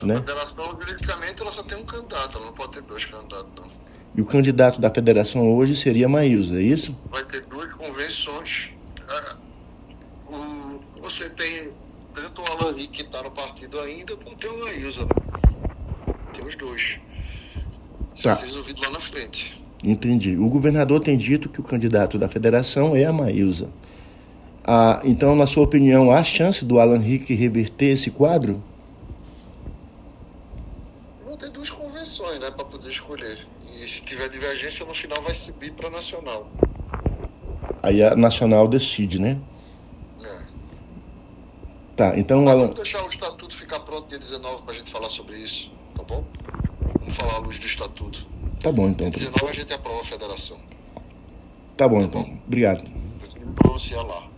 A né? federação, juridicamente, ela só tem um candidato, ela não pode ter dois candidatos, não. E o candidato da federação hoje seria a Maílza, é isso? Vai ter duas convenções. Você tem tanto o Alan Rick, que está no partido ainda, como tem o Maílza. Tem os dois. Isso vai ser resolvido lá na frente. Entendi. O governador tem dito que o candidato da federação é a Maílza. Então, na sua opinião, há chance do Alan Rick reverter esse quadro? Vão ter duas convenções, né, para poder escolher. E se tiver divergência, no final vai subir para nacional. Aí a nacional decide, né? Tá, então... Vamos deixar o estatuto ficar pronto dia 19 para a gente falar sobre isso, tá bom? Vamos falar à luz do estatuto. Tá bom, então. Dia 19 a gente aprova a federação. Tá bom, então. Obrigado. Eu vou pronunciar lá.